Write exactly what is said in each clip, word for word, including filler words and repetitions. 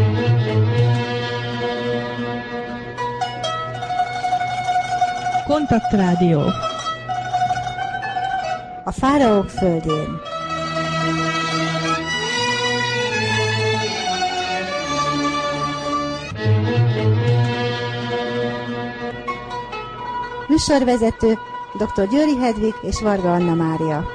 Kontaktrádió. A fáraók földjén. Műsorvezető dr. Győri Hedvig és Varga Anna Mária.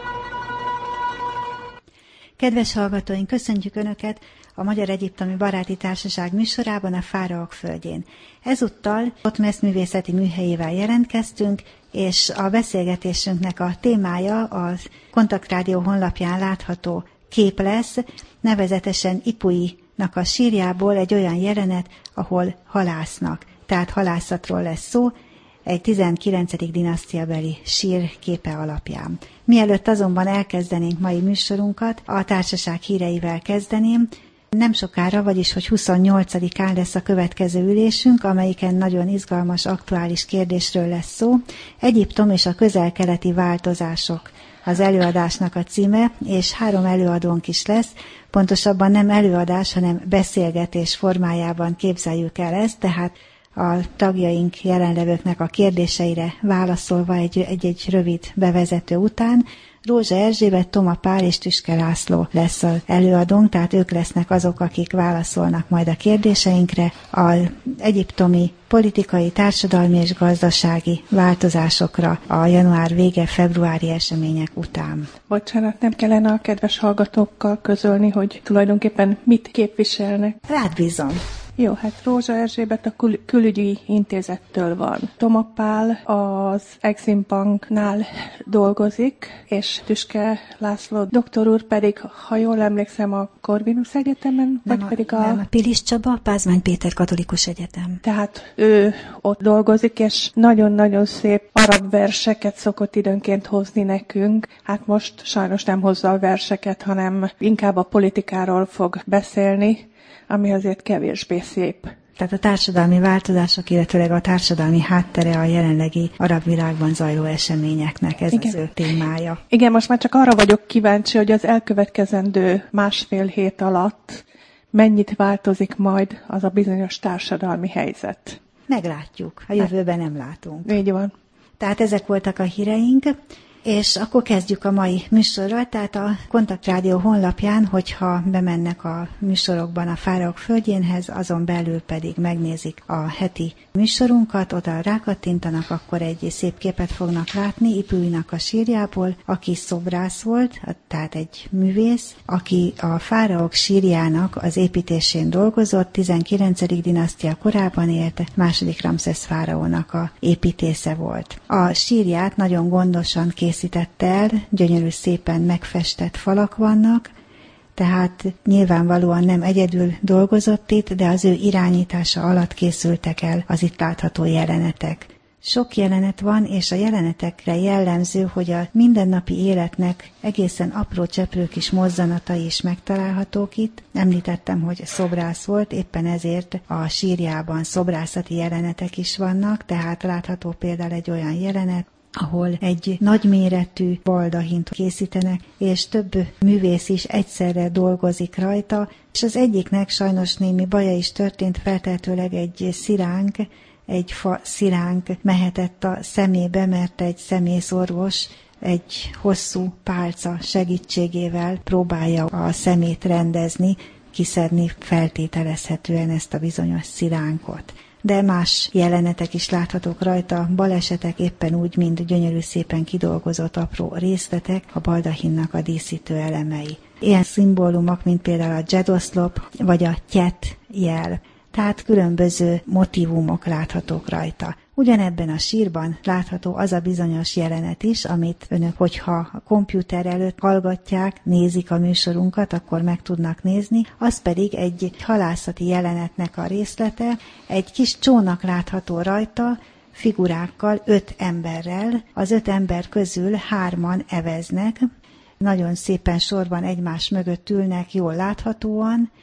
Kedves hallgatóink, köszöntjük Önöket a Magyar Egyiptomi Baráti Társaság műsorában, a Fáraók földjén. Ezúttal Thotmesz művészeti műhelyével jelentkeztünk, és a beszélgetésünknek a témája a Kontaktrádió honlapján látható kép lesz, nevezetesen Ipuinak a sírjából egy olyan jelenet, ahol halásznak, tehát halászatról lesz szó, egy tizenkilencedik dinasztiabeli sír képe alapján. Mielőtt azonban elkezdenénk mai műsorunkat, a társaság híreivel kezdeném. Nem sokára, vagyis hogy huszonnyolcadikán lesz a következő ülésünk, amelyiken nagyon izgalmas, aktuális kérdésről lesz szó. Egyiptom és a közel-keleti változások az előadásnak a címe, és három előadónk is lesz, pontosabban nem előadás, hanem beszélgetés formájában képzeljük el ezt, tehát a tagjaink, jelenlevőknek a kérdéseire válaszolva egy-egy rövid bevezető után. Rózsa Erzsébet, Toma Pál és Tüske László lesz az előadónk, tehát ők lesznek azok, akik válaszolnak majd a kérdéseinkre. Az egyiptomi politikai, társadalmi és gazdasági változásokra a január vége, februári események után. Bocsánat, nem kellene a kedves hallgatókkal közölni, hogy tulajdonképpen mit képviselnek? Rád bízom. Jó, hát Rózsa Erzsébet a kül- külügyi intézettől van. Toma Pál az Exim Banknál dolgozik, és Tüske László doktor úr pedig, ha jól emlékszem, a Corvinus Egyetemen, nem vagy a, pedig a... Nem, a Pilis Csaba, Pázmány Péter Katolikus Egyetem. Tehát ő ott dolgozik, és nagyon-nagyon szép arab verseket szokott időnként hozni nekünk. Hát most sajnos nem hozza a verseket, hanem inkább a politikáról fog beszélni, ami azért kevésbé szép. Tehát a társadalmi változások, illetőleg a társadalmi háttere a jelenlegi arab világban zajló eseményeknek, ez Igen. az ő témája. Igen, most már csak arra vagyok kíváncsi, hogy az elkövetkezendő másfél hét alatt mennyit változik majd az a bizonyos társadalmi helyzet. Meglátjuk, a jövőben nem látunk. Így van. Tehát ezek voltak a híreink. És akkor kezdjük a mai műsorral, tehát a Kontaktrádió honlapján, hogyha bemennek a műsorokban a Fáraók földjénhez, azon belül pedig megnézik a heti műsorunkat, oda rákattintanak, akkor egy szép képet fognak látni Ipuinak a sírjából, aki szobrász volt, tehát egy művész, aki a fáraók sírjának az építésén dolgozott, tizenkilencedik dinasztia korában élt, második Ramszesz fáraónak a építésze volt. A sírját nagyon gondosan készített készített el, gyönyörű szépen megfestett falak vannak, tehát nyilvánvalóan nem egyedül dolgozott itt, de az ő irányítása alatt készültek el az itt látható jelenetek. Sok jelenet van, és a jelenetekre jellemző, hogy a mindennapi életnek egészen apró cseprő kis mozzanatai is megtalálhatók itt. Említettem, hogy szobrász volt, éppen ezért a sírjában szobrászati jelenetek is vannak, tehát látható például egy olyan jelenet, ahol egy nagyméretű baldahint készítenek, és több művész is egyszerre dolgozik rajta, és az egyiknek sajnos némi baja is történt, feltehetőleg egy sziránk, egy fa sziránk mehetett a szemébe, mert egy szemészorvos egy hosszú pálca segítségével próbálja a szemét rendezni, kiszedni feltételezhetően ezt a bizonyos sziránkot. De más jelenetek is láthatók rajta, balesetek éppen úgy, mint gyönyörű szépen kidolgozott apró részletek, a baldahinnak a díszítő elemei. Ilyen szimbólumok, mint például a dzsedoszlop, vagy a tyet jel, tehát különböző motívumok láthatók rajta. Ugyanebben a sírban látható az a bizonyos jelenet is, amit önök, hogyha a kompjúter előtt hallgatják, nézik a műsorunkat, akkor meg tudnak nézni, az pedig egy halászati jelenetnek a részlete, egy kis csónak látható rajta, figurákkal, öt emberrel, az öt ember közül hárman eveznek, nagyon szépen sorban egymás mögött ülnek, jól láthatóan,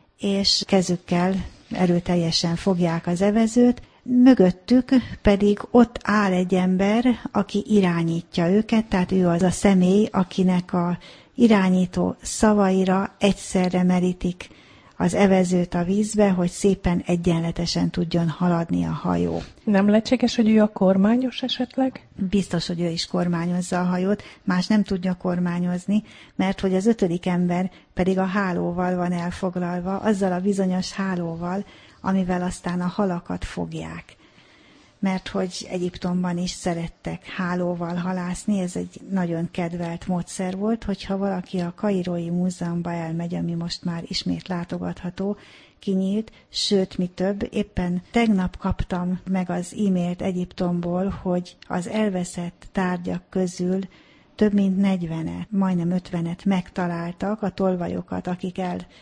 és kezükkel erőteljesen fogják az evezőt, mögöttük pedig ott áll egy ember, aki irányítja őket, tehát ő az a személy, akinek a irányító szavaira egyszerre merítik az evezőt a vízbe, hogy szépen egyenletesen tudjon haladni a hajó. Nem lehetséges, hogy ő a kormányos esetleg? Biztos, hogy ő is kormányozza a hajót, más nem tudja kormányozni, mert hogy az ötödik ember pedig a hálóval van elfoglalva, azzal a bizonyos hálóval, amivel aztán a halakat fogják. Mert hogy Egyiptomban is szerettek hálóval halászni, ez egy nagyon kedvelt módszer volt, hogyha valaki a Kairói Múzeumba elmegy, ami most már ismét látogatható, kinyílt, sőt, mi több, éppen tegnap kaptam meg az e-mailt Egyiptomból, hogy az elveszett tárgyak közül több mint negyvenet, majdnem ötvenet megtaláltak, a tolvajokat, akik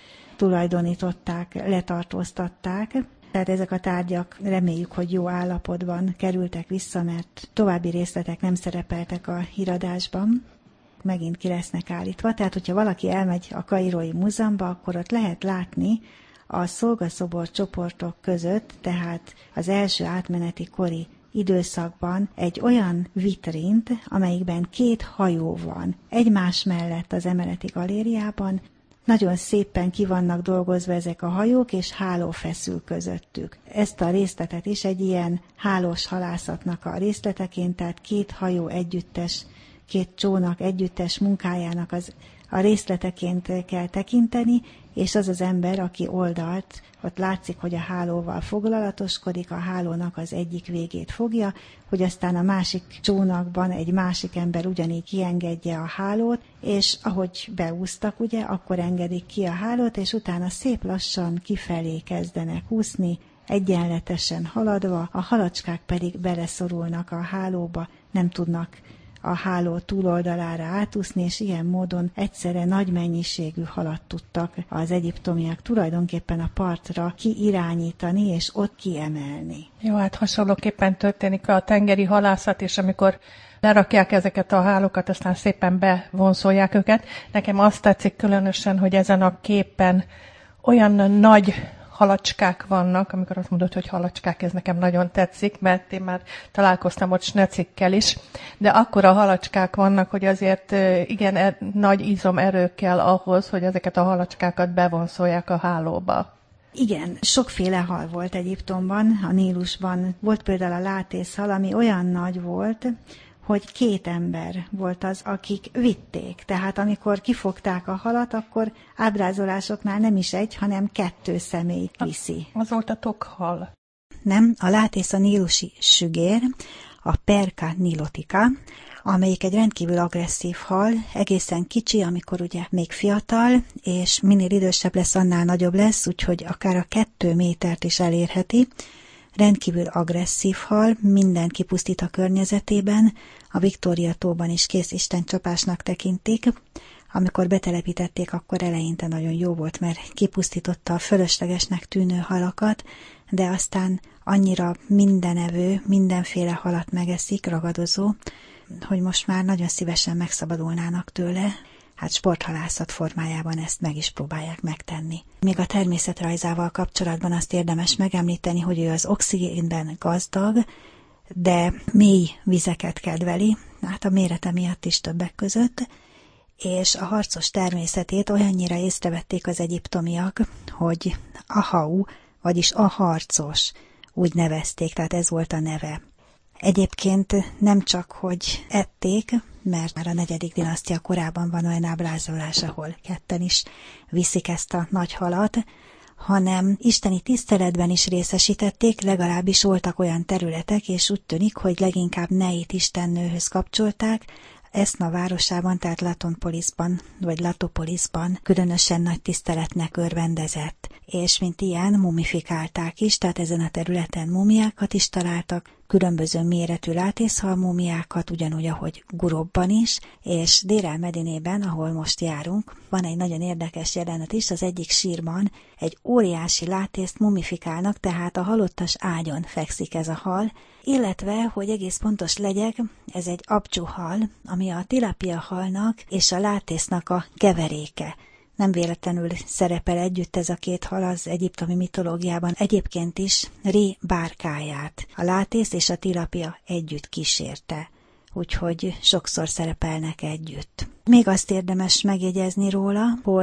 eltulajdonították, letartóztatták. Tehát ezek a tárgyak reméljük, hogy jó állapotban kerültek vissza, mert további részletek nem szerepeltek a híradásban, megint ki lesznek állítva. Tehát, hogyha valaki elmegy a Kairói Múzeumba, akkor ott lehet látni a szolgaszobor csoportok között, tehát az első átmeneti kori időszakban egy olyan vitrint, amelyikben két hajó van, egymás mellett az emeleti galériában. Nagyon szépen ki vannak dolgozva ezek a hajók, és háló feszül közöttük. Ezt a részletet is egy ilyen hálós halászatnak a részleteként, tehát két hajó együttes, két csónak együttes munkájának az, a részleteként kell tekinteni, és az az ember, aki oldalt, ott látszik, hogy a hálóval foglalatoskodik, a hálónak az egyik végét fogja, hogy aztán a másik csónakban egy másik ember ugyanígy kiengedje a hálót, és ahogy beúsztak, ugye, akkor engedik ki a hálót, és utána szép lassan kifelé kezdenek úszni, egyenletesen haladva, a halacskák pedig beleszorulnak a hálóba, nem tudnak a háló túloldalára átúszni, és ilyen módon egyszerre nagy mennyiségű halat tudtak az egyiptomiak tulajdonképpen a partra kiirányítani, és ott kiemelni. Jó, hát hasonlóképpen történik a tengeri halászat, és amikor lerakják ezeket a hálókat, aztán szépen bevonszolják őket. Nekem azt tetszik különösen, hogy ezen a képen olyan nagy halacskák vannak, amikor azt mondod, hogy halacskák, ez nekem nagyon tetszik, mert én már találkoztam ott snecikkel is, de akkora halacskák vannak, hogy azért igen, er, nagy izomerő kell ahhoz, hogy ezeket a halacskákat bevonszolják a hálóba. Igen, sokféle hal volt Egyiptomban, a Nílusban. Volt például a látészhal, ami olyan nagy volt, hogy két ember volt az, akik vitték. Tehát amikor kifogták a halat, akkor ábrázolásoknál nem is egy, hanem kettő személy viszi. Az volt a tokhal. Nem, a látész a nílusi sügér, a Perca nilotica, amelyik egy rendkívül agresszív hal, egészen kicsi, amikor ugye még fiatal, és minél idősebb lesz, annál nagyobb lesz, úgyhogy akár a kettő métert is elérheti. Rendkívül agresszív hal, minden kipusztít a környezetében, a Victoria-tóban is kész istencsapásnak tekintik. Amikor betelepítették, akkor eleinte nagyon jó volt, mert kipusztította a fölöslegesnek tűnő halakat, de aztán annyira mindenevő, mindenféle halat megeszik, ragadozó, hogy most már nagyon szívesen megszabadulnának tőle. Hát sporthalászat formájában ezt meg is próbálják megtenni. Még a természetrajzával kapcsolatban azt érdemes megemlíteni, hogy ő az oxigénben gazdag, de mély vizeket kedveli, hát a mérete miatt is többek között, és a harcos természetét olyannyira észrevették az egyiptomiak, hogy Ahau, vagyis a harcos, úgy nevezték, tehát ez volt a neve. Egyébként nem csak, hogy ették, mert már a negyedik dinasztia korában van olyan ábrázolás, ahol ketten is viszik ezt a nagy halat, hanem isteni tiszteletben is részesítették, legalábbis voltak olyan területek, és úgy tűnik, hogy leginkább Neit istennőhöz kapcsolták, Eszna városában, tehát Latonpolisban, vagy Latopolisban különösen nagy tiszteletnek örvendezett, és mint ilyen mumifikálták is, tehát ezen a területen mumiákat is találtak, különböző méretű látészhal mumiákat, ugyanúgy, ahogy Gurobban is, és Dér el-Medinében, ahol most járunk, van egy nagyon érdekes jelenet is, az egyik sírban egy óriási látészt mumifikálnak, tehát a halottas ágyon fekszik ez a hal, illetve, hogy egész pontos legyek, ez egy abcsuhal, ami a tilapia halnak és a látésznak a keveréke. Nem véletlenül szerepel együtt ez a két hal az egyiptomi mitológiában, egyébként is Ré bárkáját a látész és a tilapia együtt kísérte, úgyhogy sokszor szerepelnek együtt. Még azt érdemes megjegyezni róla, hogy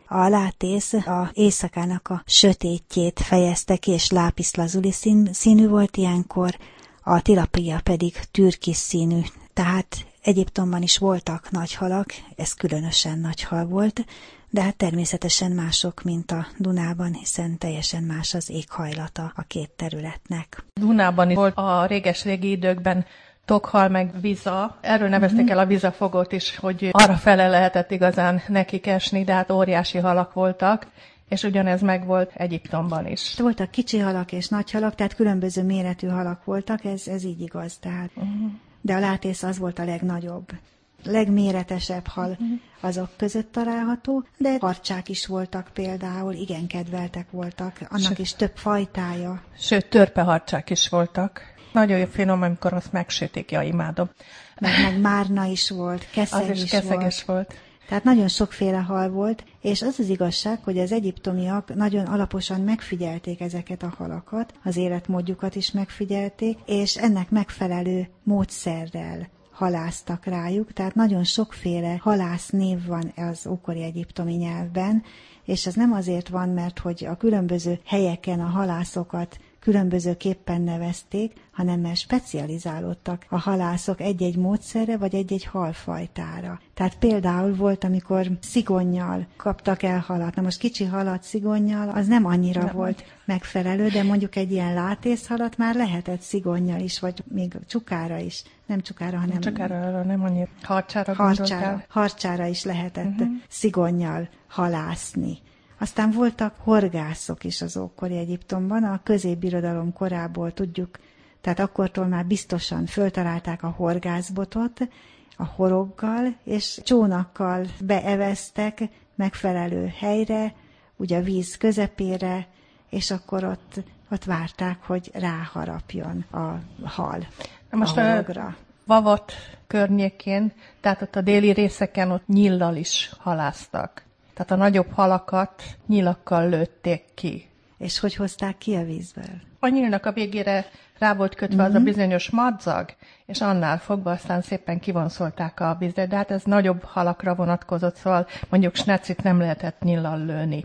A látész a éjszakának a sötétjét fejezte ki, és lápiszlazuli szín, színű volt ilyenkor, a tilapia pedig türkis színű. Tehát Egyiptomban is voltak nagy halak, ez különösen nagy hal volt, de hát természetesen mások, mint a Dunában, hiszen teljesen más az éghajlata a két területnek. Dunában is volt a réges-régi időkben tokhal meg viza. Erről nevezték uh-huh. el a vizafogót is, hogy arra fele lehetett igazán nekik esni, de hát óriási halak voltak, és ugyanez megvolt Egyiptomban is. Voltak kicsi halak és nagy halak, tehát különböző méretű halak voltak, ez, ez így igaz. Tehát. Uh-huh. De a látész az volt a legnagyobb, legméretesebb hal azok között található, de harcsák is voltak például, igen kedveltek voltak, annak sőt, is több fajtája. Sőt, törpeharcsák is voltak. Nagyon jó finom, amikor azt megsütik, ja, imádom. Meg, meg márna is volt, keszeg az is, is keszeges volt. volt. Tehát nagyon sokféle hal volt, és az az igazság, hogy az egyiptomiak nagyon alaposan megfigyelték ezeket a halakat, az életmódjukat is megfigyelték, és ennek megfelelő módszerrel halásztak rájuk, tehát nagyon sokféle halásznév van az ókori egyiptomi nyelvben, és ez nem azért van, mert hogy a különböző helyeken a halászokat különbözőképpen nevezték, hanem mert specializálódtak a halászok egy-egy módszerre, vagy egy-egy halfajtára. Tehát például volt, amikor szigonnyal kaptak el halat. Na most kicsi halat szigonnyal, az nem annyira nem. volt megfelelő, de mondjuk egy ilyen látészhalat már lehetett szigonnyal is, vagy még csukára is. Nem csukára, hanem... Csukára, nem annyira. Harcsára harcsára, harcsára is lehetett uh-huh. szigonnyal halászni. Aztán voltak horgászok is az ókori Egyiptomban, a középbirodalom korából tudjuk, tehát akkortól már biztosan föltalálták a horgászbotot a horoggal, és csónakkal beeveztek megfelelő helyre, ugye a víz közepére, és akkor ott, ott várták, hogy ráharapjon a hal Na most a horogra. Vavat környékén, tehát ott a déli részeken ott nyíllal is haláztak. Tehát a nagyobb halakat nyilakkal lőtték ki. És hogy hozták ki a vízből? A nyílnak a végére rá volt kötve mm-hmm. az a bizonyos madzag, és annál fogva aztán szépen kivonszolták a vízre. De hát ez nagyobb halakra vonatkozott, szóval mondjuk snecit nem lehetett nyíllal lőni.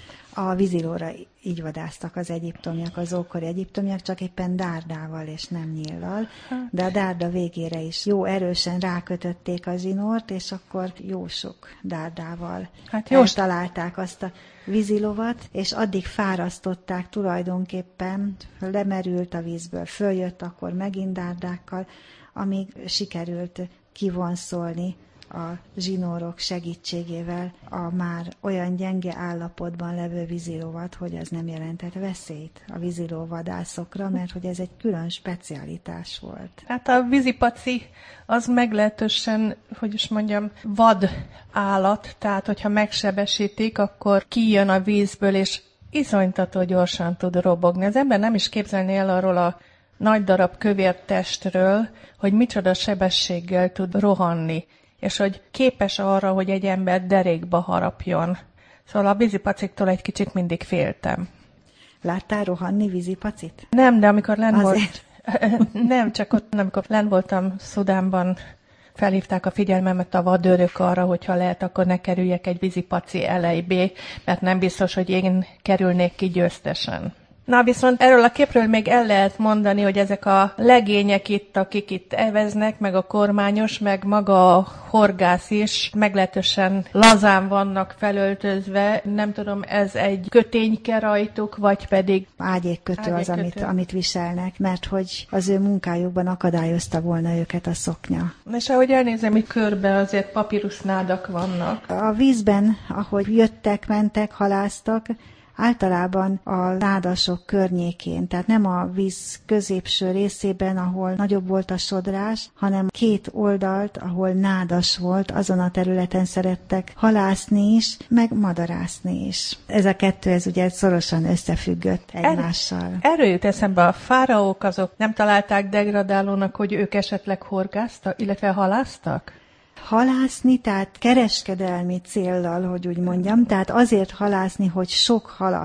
A vízilóra így vadásztak az egyiptomiak, az ókori egyiptomiak, csak éppen dárdával és nem nyíllal, de a dárda végére is jó erősen rákötötték a zsinort, és akkor jó sok dárdával hát eltalálták azt a vízilovat, és addig fárasztották tulajdonképpen, lemerült a vízből, följött, akkor megint dárdákkal, amíg sikerült kivonszolni a zsinórok segítségével a már olyan gyenge állapotban levő vízilovat, hogy ez nem jelentett veszélyt a vízilóvadászokra, mert hogy ez egy külön specialitás volt. Hát a vízipaci az meglehetősen, hogy is mondjam, vad állat, tehát hogyha megsebesítik, akkor kijön a vízből, és iszonytató gyorsan tud robogni. Az ember nem is képzelni el arról a nagy darab kövér testről, hogy micsoda sebességgel tud rohanni, és hogy képes arra, hogy egy ember derékba harapjon. Szóval a vízipaciktól egy kicsit mindig féltem. Láttál rohanni vízipacit? Nem, de amikor lenn volt... Nem, csak ott, amikor lenn voltam Szudánban, felhívták a figyelmemet a vadőrök arra, hogyha lehet, akkor ne kerüljek egy vízipaci elejbe, mert nem biztos, hogy én kerülnék ki győztesen. Na, viszont erről a képről még el lehet mondani, hogy ezek a legények itt, akik itt eveznek, meg a kormányos, meg maga a horgász is meglehetősen lazán vannak felöltözve. Nem tudom, ez egy kötényke rajtuk, vagy pedig... Ágyékkötő, Ágyékkötő az, amit, amit viselnek, mert hogy az ő munkájukban akadályozta volna őket a szoknya. És ahogy elnézem, itt körbe azért papírusnádak vannak. A vízben, ahogy jöttek, mentek, halásztak, általában a nádasok környékén, tehát nem a víz középső részében, ahol nagyobb volt a sodrás, hanem két oldalt, ahol nádas volt, azon a területen szerettek halászni is, meg madarászni is. Ez a kettő, ez ugye szorosan összefüggött egymással. Er, erről jut eszembe, a fáraók azok nem találták degradálónak, hogy ők esetleg horgáztak, illetve haláztak? Halászni, tehát kereskedelmi céllal, hogy úgy mondjam, tehát azért halászni, hogy sok halat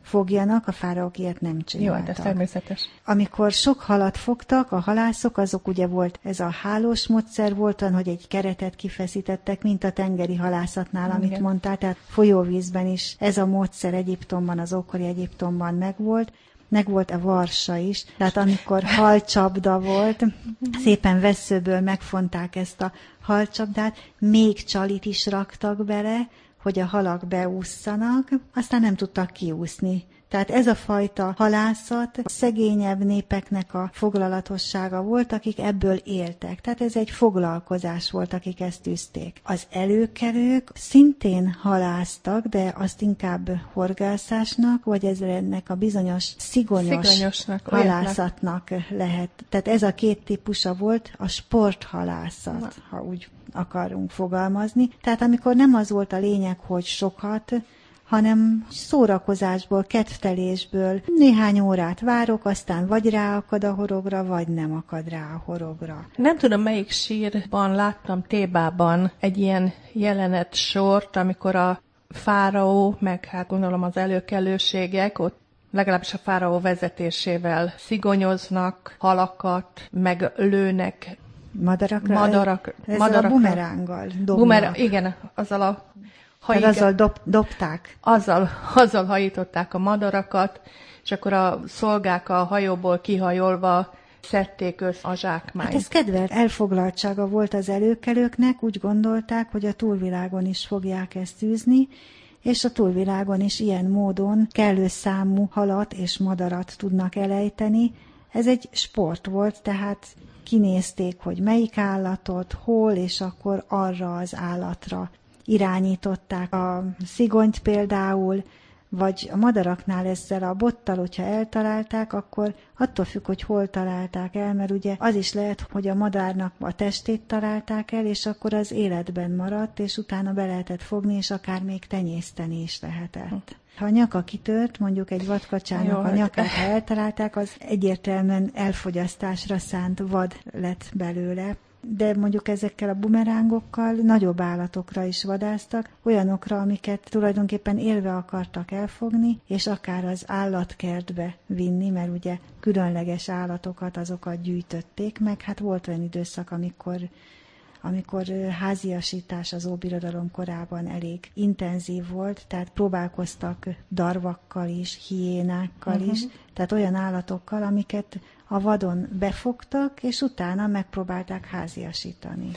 fogjanak, a fáraók ilyet nem csináltak. Jó, hát ez természetes. Amikor sok halat fogtak, a halászok, azok ugye volt, ez a hálós módszer volt, hogy egy keretet kifeszítettek, mint a tengeri halászatnál, amit Igen. mondtál, tehát folyóvízben is ez a módszer Egyiptomban, az ókori Egyiptomban megvolt. Megvolt a varsa is, tehát amikor halcsapda volt, szépen vesszőből megfonták ezt a halcsapdát, még csalit is raktak bele, hogy a halak beússzanak, aztán nem tudtak kiúszni. Tehát ez a fajta halászat szegényebb népeknek a foglalatossága volt, akik ebből éltek. Tehát ez egy foglalkozás volt, akik ezt tűzték. Az előkelők szintén halásztak, de azt inkább horgászásnak, vagy ez ennek a bizonyos szigonyos halászatnak lehet. Tehát ez a két típusa volt a sporthalászat, Na. ha úgy akarunk fogalmazni. Tehát amikor nem az volt a lényeg, hogy sokat, hanem szórakozásból, kedvtelésből néhány órát várok, aztán vagy ráakad a horogra, vagy nem akad rá a horogra. Nem tudom, melyik sírban láttam Thébában egy ilyen jelenet sort, amikor a fáraó, meg hát gondolom az előkelőségek, ott legalábbis a fáraó vezetésével szigonyoznak, halakat, meg lőnek madarakra. Madarak, ezzel madarakra. a bumeránggal dobnak. Bumer, igen, azzal a Tehát azzal dob, dobták? Azzal, azzal hajították a madarakat, és akkor a szolgák a hajóból kihajolva szedték össze a zsákmányt. Hát ez kedvelt elfoglaltsága volt az előkelőknek, úgy gondolták, hogy a túlvilágon is fogják ezt űzni, és a túlvilágon is ilyen módon kellő számú halat és madarat tudnak elejteni. Ez egy sport volt, tehát kinézték, hogy melyik állatot, hol, és akkor arra az állatra irányították a szigonyt például, vagy a madaraknál ezzel a bottal, hogyha eltalálták, akkor attól függ, hogy hol találták el, mert ugye az is lehet, hogy a madárnak a testét találták el, és akkor az életben maradt, és utána be lehetett fogni, és akár még tenyészteni is lehetett. Ha a nyaka kitört, mondjuk egy vadkacsának a nyakát, ha eltalálták, az egyértelműen elfogyasztásra szánt vad lett belőle. De mondjuk ezekkel a bumerángokkal nagyobb állatokra is vadásztak, olyanokra, amiket tulajdonképpen élve akartak elfogni, és akár az állatkertbe vinni, mert ugye különleges állatokat, azokat gyűjtötték meg. Hát volt olyan időszak, amikor, amikor háziasítás az óbirodalom korában elég intenzív volt, tehát próbálkoztak darvakkal is, hiénákkal uh-huh. is, tehát olyan állatokkal, amiket a vadon befogtak, és utána megpróbálták háziasítani.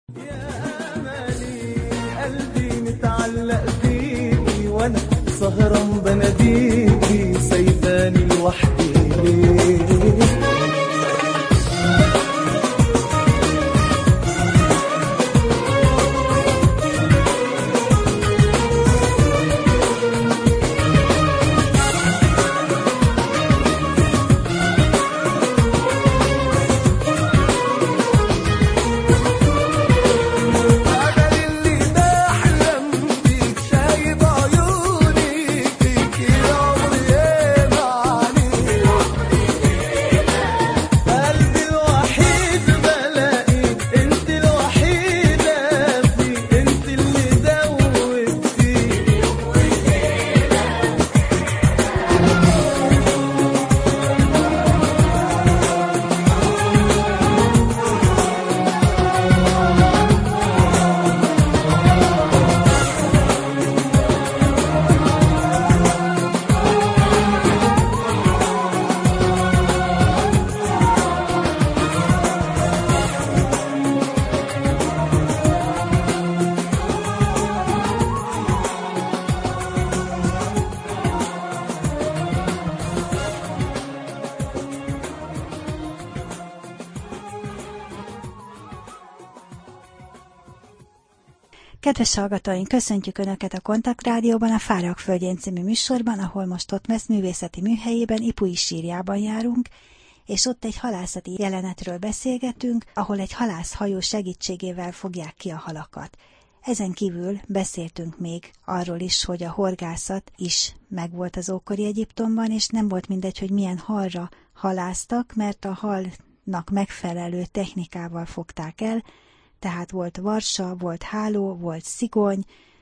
Kedves hallgatóink, köszöntjük Önöket a Kontaktrádióban, a Fárak földjén című műsorban, ahol most ott Mesz művészeti műhelyében, Ipui sírjában járunk, és ott egy halászati jelenetről beszélgetünk, ahol egy halászhajó segítségével fogják ki a halakat. Ezen kívül beszéltünk még arról is, hogy a horgászat is megvolt az ókori Egyiptomban, és nem volt mindegy, hogy milyen halra halásztak, mert a halnak megfelelő technikával fogták el, tehát volt varsa, volt háló, volt szigony,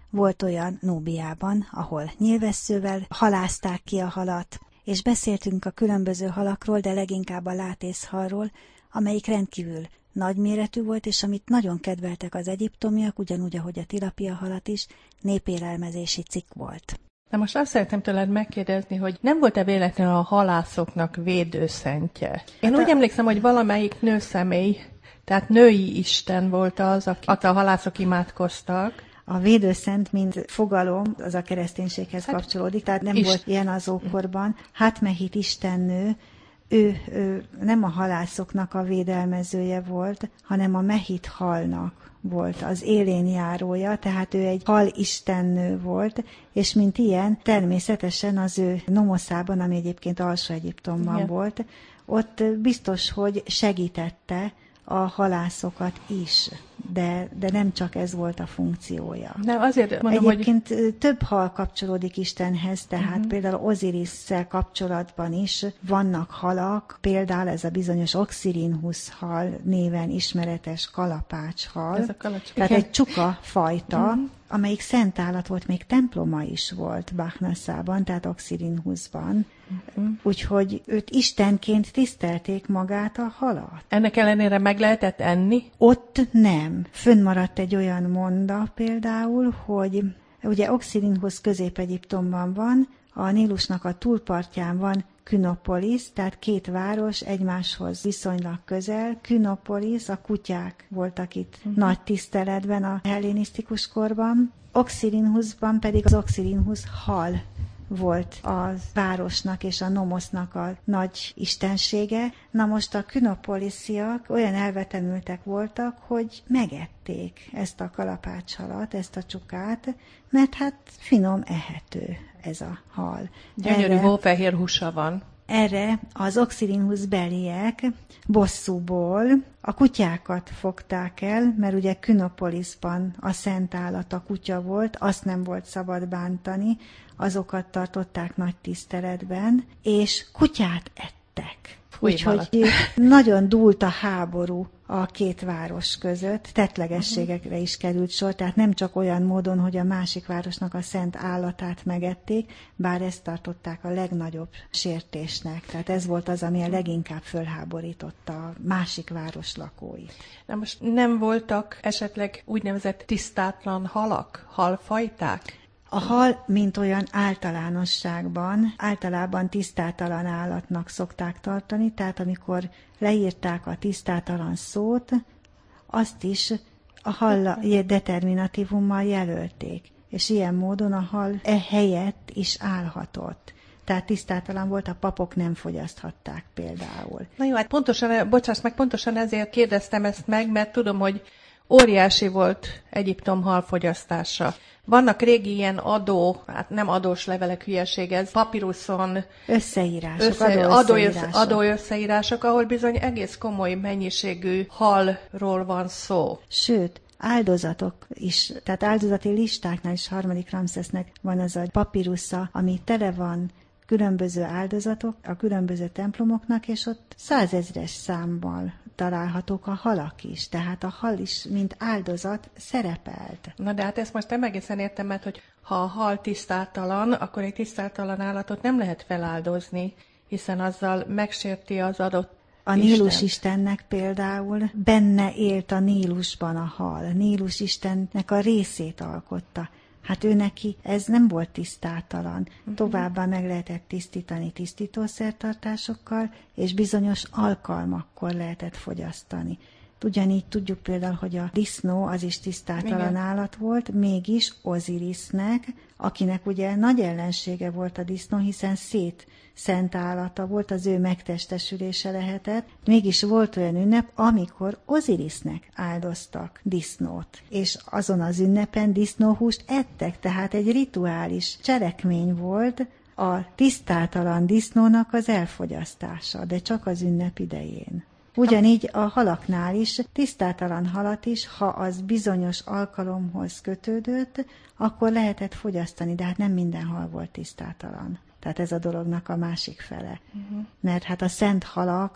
Volt olyan Núbiában, ahol nyilvesszővel halázták ki a halat, és beszéltünk a különböző halakról, de leginkább a látészhalról, amelyik rendkívül nagyméretű volt, és amit nagyon kedveltek az egyiptomiak, ugyanúgy, ahogy a tilapia halat is, népélelmezési cikk volt. Na most azt szeretném tőled megkérdezni, hogy nem volt-e véletlenül a halászoknak védőszentje? Én hát úgy a... emlékszem, hogy valamelyik nőszemély, tehát női isten volt az, akit a halászok imádkoztak. A védőszent, mint fogalom, az a kereszténységhez hát, kapcsolódik, tehát nem is... volt ilyen az ókorban. Hatmehit istennő, ő, ő nem a halászoknak a védelmezője volt, hanem a mehit halnak volt az élén járója, tehát ő egy hal istennő volt, és mint ilyen természetesen az ő nomoszában, ami egyébként Alsó-Egyiptomban Igen. volt, ott biztos, hogy segítette a halászokat is, de, de nem csak ez volt a funkciója. Nem, azért mondom, Egyébként hogy... több hal kapcsolódik Istenhez, tehát uh-huh. például Ozirisszel kapcsolatban is vannak halak, például ez a bizonyos Oxirrinhus hal néven ismeretes kalapácshal, ez a kalacs... tehát egy csuka fajta, uh-huh. amelyik szent állat volt, még temploma is volt Bachnassában, tehát Oxirrinhusban. Uh-huh. Úgyhogy őt istenként tisztelték magát a halat. Ennek ellenére meg lehetett enni? Ott nem. Fönnmaradt egy olyan monda például, hogy ugye Oxirrinhus Közép-Egyiptomban van, a Nílusnak a túlpartján van Künopolis, tehát két város egymáshoz viszonylag közel. Künopolis, a kutyák voltak itt uh-huh. nagy tiszteletben a hellénisztikus korban. Oxirrinhusban pedig az Oxirrinhus hal volt a városnak és a nomosznak a nagy istensége. Na most a künopolisziak olyan elvetemültek voltak, hogy megették ezt a kalapácshalat, ezt a csukát, mert hát finom ehető ez a hal. Gyönyörű hófehér húsa van. Erre az Oxirrinhus beliek bosszúból a kutyákat fogták el, mert ugye Künopolisban a szent állat a kutya volt, azt nem volt szabad bántani, azokat tartották nagy tiszteletben, és kutyát ettek. Úgyhogy nagyon dúlt a háború a két város között, tettlegességekre is került sor, tehát nem csak olyan módon, hogy a másik városnak a szent állatát megették, bár ezt tartották a legnagyobb sértésnek. Tehát ez volt az, ami a leginkább fölháborította a másik város lakóit. Na most nem voltak esetleg úgynevezett tisztátlan halak, halfajták? A hal, mint olyan általánosságban, általában tisztátalan állatnak szokták tartani, tehát amikor leírták a tisztátalan szót, azt is a hal determinatívummal jelölték, és ilyen módon a hal e helyett is állhatott. Tehát tisztátalan volt, a papok nem fogyaszthatták például. Na jó, hát pontosan, bocsáss meg, pontosan ezért kérdeztem ezt meg, mert tudom, hogy óriási volt Egyiptom halfogyasztása. Vannak régi ilyen adó, hát nem adós levelek hülyeség, ez papiruszon összeírások, össze, adó, összeírások. adó összeírások, ahol bizony egész komoly mennyiségű halról van szó. Sőt, áldozatok is, tehát áldozati listáknál is harmadik Ramszesznek van az a papirusza, ami tele van különböző áldozatok a különböző templomoknak, és ott százezres számmal találhatók a halak is, tehát a hal is, mint áldozat szerepelt. Na de hát ezt most nem egészen értem, mert hogy ha a hal tisztátalan, akkor egy tisztátalan állatot nem lehet feláldozni, hiszen azzal megsérti az adott A Nílus Istennek például benne élt a Nílusban a hal. Nílus Istennek a részét alkotta. Hát ő neki ez nem volt tisztátalan. Uh-huh. Továbbá meg lehetett tisztítani tisztítószertartásokkal, és bizonyos alkalmakkor lehetett fogyasztani. Ugyanígy tudjuk például, hogy a disznó az is tisztátalan Igen. állat volt, mégis Ozirisznek, akinek ugye nagy ellensége volt a disznó, hiszen szét szent állata volt, az ő megtestesülése lehetett. Mégis volt olyan ünnep, amikor Ozirisznek áldoztak disznót. És azon az ünnepen disznóhúst ettek, tehát egy rituális cselekmény volt a tisztátalan disznónak az elfogyasztása, de csak az ünnep idején. Ugyanígy a halaknál is, tisztátalan halat is, ha az bizonyos alkalomhoz kötődött, akkor lehetett fogyasztani, de hát nem minden hal volt tisztátalan. Tehát ez a dolognak a másik fele. Uh-huh. Mert hát a szent halak,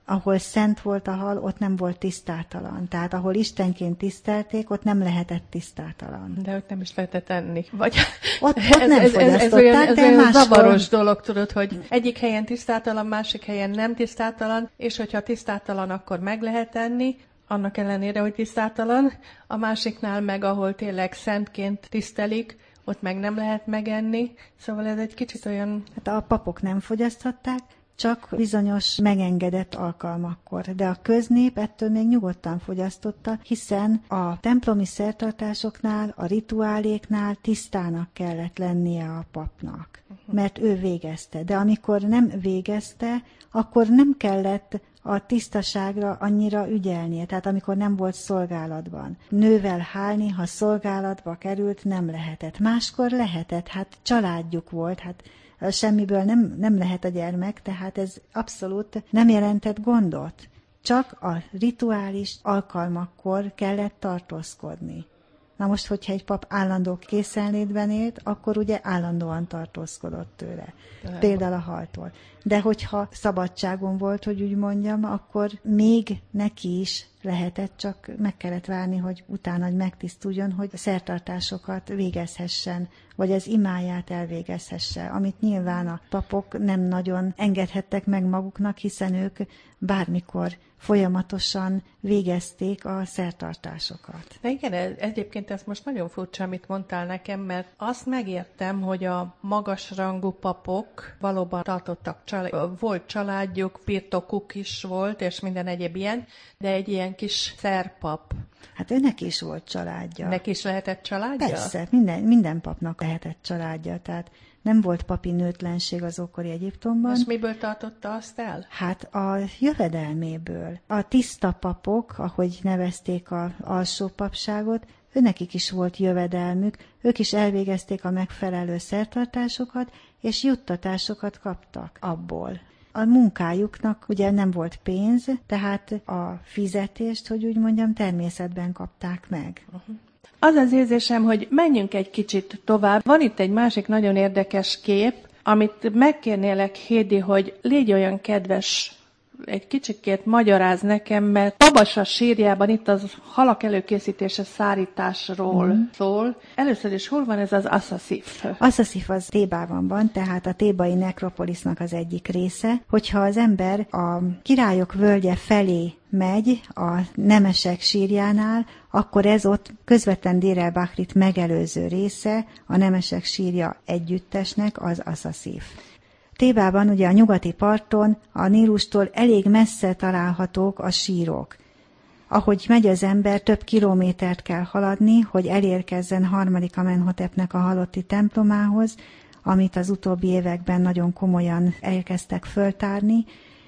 ahol szent volt a hal, ott nem volt tisztátalan. Tehát ahol istenként tisztelték, ott nem lehetett tisztátalan. De ott nem is lehetett enni. Vagy ott, ott ez, nem ez, ez, ez olyan, ez olyan máskor... zavaros dolog, tudod, hogy egyik helyen tisztátalan, másik helyen nem tisztátalan, és hogyha tisztátalan, akkor meg lehet enni, annak ellenére, hogy tisztátalan. A másiknál meg, ahol tényleg szentként tisztelik, ott meg nem lehet megenni. Szóval ez egy kicsit olyan... Hát a papok nem fogyaszthatták, csak bizonyos megengedett alkalmakkor. De a köznép ettől még nyugodtan fogyasztotta, hiszen a templomi szertartásoknál, a rituáléknál tisztának kellett lennie a papnak, mert ő végezte. De amikor nem végezte, akkor nem kellett a tisztaságra annyira ügyelnie, tehát amikor nem volt szolgálatban. Nővel hálni, ha szolgálatba került, nem lehetett. Máskor lehetett, hát családjuk volt, hát semmiből nem, nem lehet a gyermek, tehát ez abszolút nem jelentett gondot. Csak a rituális alkalmakkor kellett tartózkodni. Na most, hogyha egy pap állandó készenlétben élt, akkor ugye állandóan tartózkodott tőle. De például a haltól. De hogyha szabadságon volt, hogy úgy mondjam, akkor még neki is lehetett, csak meg kellett várni, hogy utána hogy megtisztuljon, hogy szertartásokat végezhessen, vagy az imáját elvégezhesse, amit nyilván a papok nem nagyon engedhettek meg maguknak, hiszen ők bármikor folyamatosan végezték a szertartásokat. De igen, ez, egyébként ez most nagyon furcsa, amit mondtál nekem, mert azt megértem, hogy a magasrangú papok valóban tartottak, család, volt családjuk, birtokuk is volt, és minden egyéb ilyen, de egy ilyen kis szerpap. Hát őnek is volt családja. Neki is lehetett családja? Persze, minden, minden papnak lehetett családja, tehát nem volt papi nőtlenség az ókori Egyiptomban. És miből tartotta azt el? Hát a jövedelméből. A tiszta papok, ahogy nevezték az alsó papságot, őnekik is volt jövedelmük, ők is elvégezték a megfelelő szertartásokat, és juttatásokat kaptak abból. A munkájuknak ugye nem volt pénz, tehát a fizetést, hogy úgy mondjam, természetben kapták meg. Uh-huh. Az az érzésem, hogy menjünk egy kicsit tovább. Van itt egy másik nagyon érdekes kép, amit megkérnélek, Hédi, hogy légy olyan kedves, egy kicsikét magyaráz nekem, mert Pabasa sírjában itt az halak előkészítése szárításról mm. szól. Először is hol van ez az Aszaszif? Aszaszif az Thébában van, tehát a thébai nekropolisznak az egyik része. Hogyha az ember a királyok völgye felé megy a nemesek sírjánál, akkor ez ott közvetlen Dér el-Bahrit megelőző része, a nemesek sírja együttesnek, az Aszaszif. Thébában ugye a nyugati parton, a Nílustól elég messze találhatók a sírok. Ahogy megy az ember, több kilométert kell haladni, hogy elérkezzen harmadik Amenhotepnek a halotti templomához, amit az utóbbi években nagyon komolyan elkezdtek föltárni,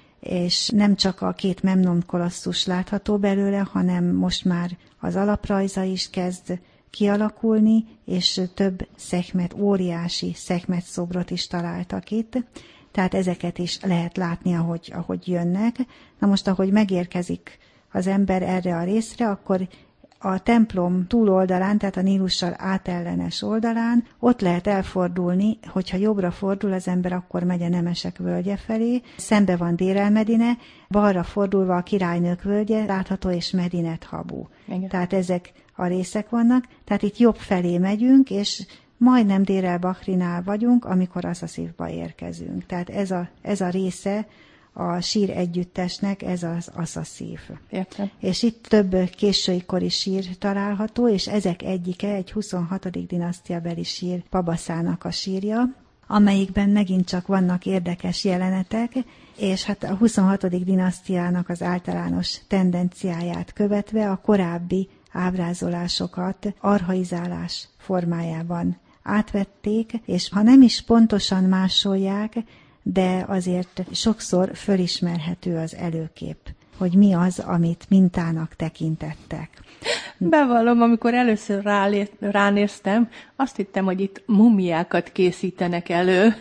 és nem csak a két Memnon kolosszus látható belőle, hanem most már az alaprajza is kezd kialakulni, és több Szehmet, óriási Szehmet szobrot is találtak itt, tehát ezeket is lehet látni, ahogy, ahogy jönnek. Na most, ahogy megérkezik az ember erre a részre, akkor a templom túloldalán, tehát a Nílussal átellenes oldalán, ott lehet elfordulni, hogyha jobbra fordul az ember, akkor megy a Nemesek völgye felé, szembe van Dér el-Medine, balra fordulva a Királynők völgye, látható, és Medinet Habu. Igen. Tehát ezek a részek vannak, tehát itt jobb felé megyünk, és majdnem Dér el-Bahrinál vagyunk, amikor Aszaszifba érkezünk. Tehát ez a, ez a része a sír együttesnek, ez az Aszaszif. Értem. És itt több késői kori sír található, és ezek egyike egy huszonhatodik dinasztiabeli sír, Pabaszának a sírja, amelyikben megint csak vannak érdekes jelenetek, és hát a huszonhatodik dinasztiának az általános tendenciáját követve a korábbi ábrázolásokat archaizálás formájában átvették, és ha nem is pontosan másolják, de azért sokszor fölismerhető az előkép, hogy mi az, amit mintának tekintettek. Bevallom, amikor először rálé, ránéztem, azt hittem, hogy itt mumiákat készítenek elő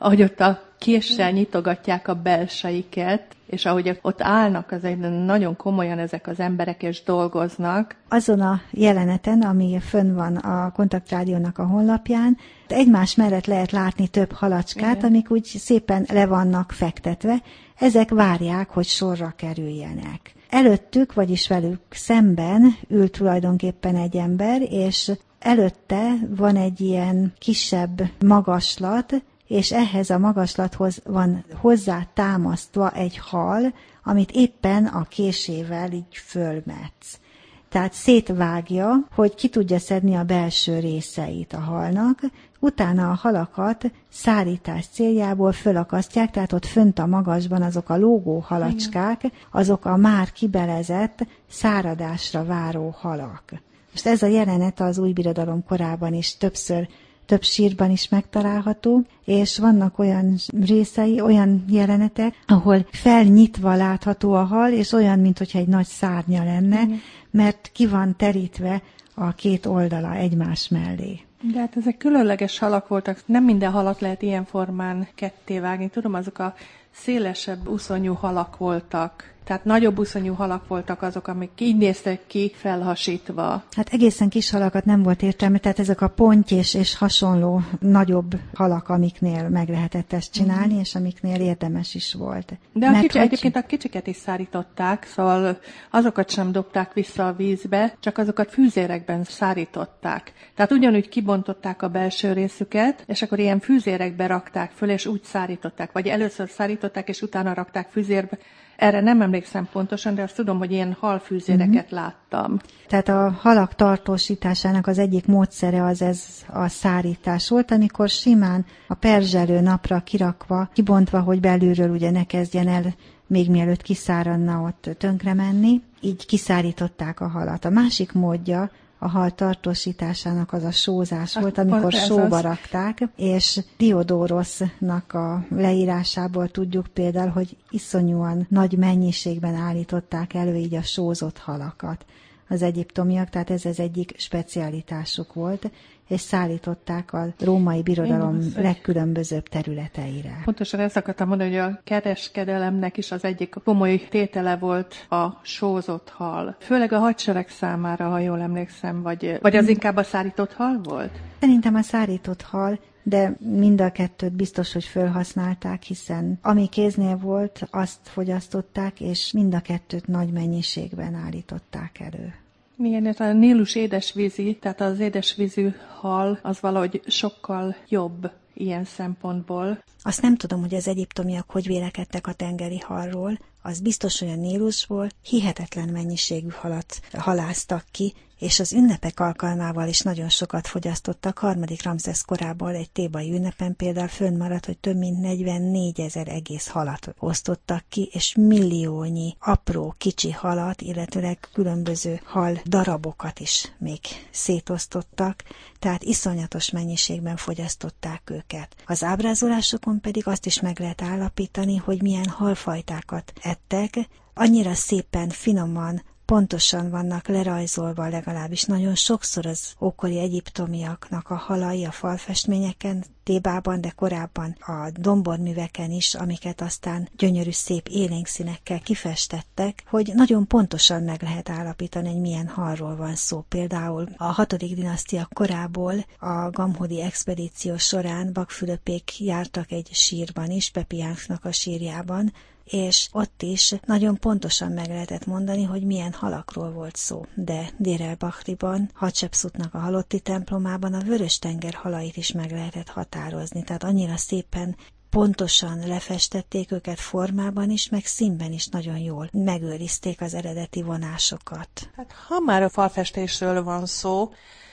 ahogy ott a késsel nyitogatják a belseiket, és ahogy ott állnak, az egy nagyon komolyan ezek az emberek, és dolgoznak. Azon a jeleneten, ami fönn van a Kontaktrádiónak a honlapján, egymás mellett lehet látni több halacskát, igen, amik úgy szépen le vannak fektetve. Ezek várják, hogy sorra kerüljenek. Előttük, vagyis velük szemben ül tulajdonképpen egy ember, és előtte van egy ilyen kisebb magaslat, és ehhez a magaslathoz van hozzá támasztva egy hal, amit éppen a késével így fölmetsz. Tehát szétvágja, hogy ki tudja szedni a belső részeit a halnak, utána a halakat szárítás céljából fölakasztják, tehát ott fönt a magasban azok a lógó halacskák, azok a már kibelezett, száradásra váró halak. Most ez a jelenet az új birodalom korában is többször, több sírban is megtalálható, és vannak olyan részei, olyan jelenetek, ahol felnyitva látható a hal, és olyan, mintha egy nagy szárnya lenne, igen, mert ki van terítve a két oldala egymás mellé. De hát ezek különleges halak voltak, nem minden halat lehet ilyen formán ketté vágni. Tudom, azok a szélesebb uszonyú halak voltak, tehát nagyobb uszonyú halak voltak azok, amik így néztek ki felhasítva. Hát egészen kis halakat nem volt értelme, tehát ezek a ponty és, és hasonló nagyobb halak, amiknél meg lehetett ezt csinálni, mm. és amiknél érdemes is volt. De a kicsi, hogy... egyébként a kicsiket is szárították, szóval azokat sem dobták vissza a vízbe, csak azokat fűzérekben szárították. Tehát ugyanúgy kibontották a belső részüket, és akkor ilyen fűzérekbe rakták föl, és úgy szárították. Vagy először szárították, és utána rakták fűzérbe. Erre nem emlékszem pontosan, de azt tudom, hogy ilyen halfűzéreket mm-hmm. láttam. Tehát a halak tartósításának az egyik módszere az ez a szárítás volt, amikor simán a perzselő napra kirakva, kibontva, hogy belülről ugye ne kezdjen el, még mielőtt kiszáradna ott tönkre menni, így kiszárították a halat. A másik módja a hal tartósításának az a sózás volt, amikor sóba rakták, és Diodorosnak a leírásából tudjuk például, hogy iszonyúan nagy mennyiségben állították elő így a sózott halakat az egyiptomiak, tehát ez az egyik specialitásuk volt, és szállították a római birodalom én, legkülönbözőbb területeire. Pontosan ezt akartam mondani, hogy a kereskedelemnek is az egyik komoly tétele volt a sózott hal. Főleg a hadsereg számára, ha jól emlékszem, vagy, vagy az inkább a szárított hal volt? Szerintem a szárított hal, de mind a kettőt biztos, hogy felhasználták, hiszen ami kéznél volt, azt fogyasztották, és mind a kettőt nagy mennyiségben állították elő. Igen, ez a Nílus édesvízi, tehát az édesvízű hal, az valahogy sokkal jobb ilyen szempontból. Azt nem tudom, hogy az egyiptomiak hogy vélekedtek a tengeri halról, az biztos, hogy a Nílusból hihetetlen mennyiségű halat haláztak ki, és az ünnepek alkalmával is nagyon sokat fogyasztottak. Harmadik Ramszesz korából egy thébai ünnepen például fönnmaradt, hogy több mint negyvennégyezer egész halat osztottak ki, és milliónyi apró, kicsi halat, illetőleg különböző hal darabokat is még szétosztottak, tehát iszonyatos mennyiségben fogyasztották őket. Az ábrázolásokon pedig azt is meg lehet állapítani, hogy milyen halfajtákat ettek, annyira szépen, finoman, pontosan vannak lerajzolva, legalábbis nagyon sokszor az ókori egyiptomiaknak a halai a falfestményeken, Thébában, de korábban a domborműveken is, amiket aztán gyönyörű szép élénk színekkel kifestettek, hogy nagyon pontosan meg lehet állapítani, hogy milyen halról van szó. Például a hatodik dinasztia korából a gamhodi expedíció során Bakfülöpék jártak egy sírban is, Pepiánknak a sírjában, és ott is nagyon pontosan meg lehetett mondani, hogy milyen halakról volt szó. De Dér el-Bahriban, Hatshepsutnak a halotti templomában a Vörös-tenger halait is meg lehetett határozni, tehát annyira szépen pontosan lefestették őket formában is, meg színben is nagyon jól megőrizték az eredeti vonásokat. Hát, ha már a falfestésről van szó,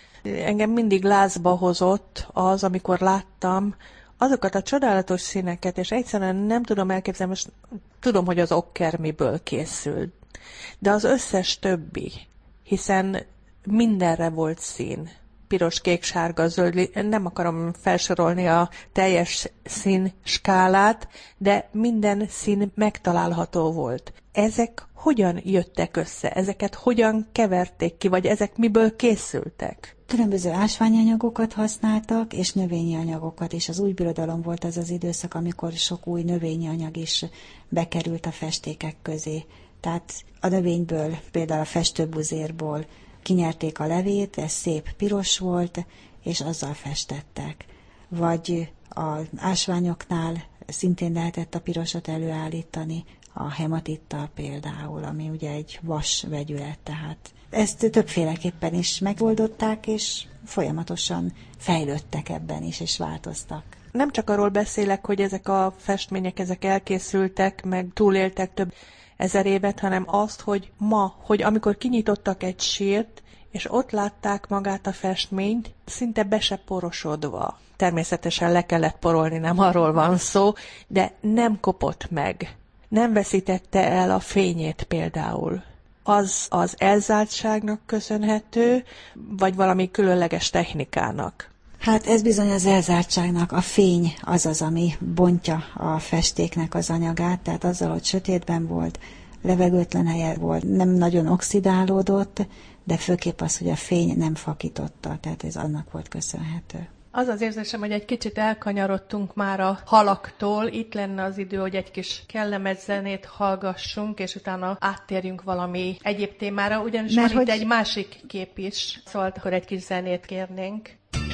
engem mindig lázba hozott az, amikor láttam azokat a csodálatos színeket, és egyszerűen nem tudom elképzelni, most tudom, hogy az okker miből készült, de az összes többi, hiszen mindenre volt szín. piros, kék, sárga, zöld, nem akarom felsorolni a teljes szín skálát, de minden szín megtalálható volt. Ezek hogyan jöttek össze? Ezeket hogyan keverték ki, vagy ezek miből készültek? Különböző ásványanyagokat használtak, és növényi anyagokat, és az új birodalom volt az az időszak, amikor sok új növényi anyag is bekerült a festékek közé. Tehát a növényből, például a festőbuzérból kinyerték a levét, ez szép piros volt, és azzal festettek. Vagy az ásványoknál szintén lehetett a pirosat előállítani, a hematittal például, ami ugye egy vas vegyület, tehát ezt többféleképpen is megoldották, és folyamatosan fejlődtek ebben is, és változtak. Nem csak arról beszélek, hogy ezek a festmények, ezek elkészültek, meg túléltek több ezer évet, hanem azt, hogy ma, hogy amikor kinyitottak egy sírt, és ott látták magát a festményt, szinte be se porosodva. Természetesen le kellett porolni, nem arról van szó, de nem kopott meg. Nem veszítette el a fényét például. Az az elzártságnak köszönhető, vagy valami különleges technikának? Hát ez bizony az elzártságnak, a fény az az, ami bontja a festéknek az anyagát, tehát azzal, hogy sötétben volt, levegőtlen helye volt, nem nagyon oxidálódott, de főképp az, hogy a fény nem fakította, tehát ez annak volt köszönhető. Az az érzésem, hogy egy kicsit elkanyarodtunk már a halaktól. Itt lenne az idő, hogy egy kis kellemes zenét hallgassunk, és utána áttérjünk valami egyéb témára, ugyanis Mert van hogy... itt egy másik kép is, szóval akkor egy kis zenét kérnénk.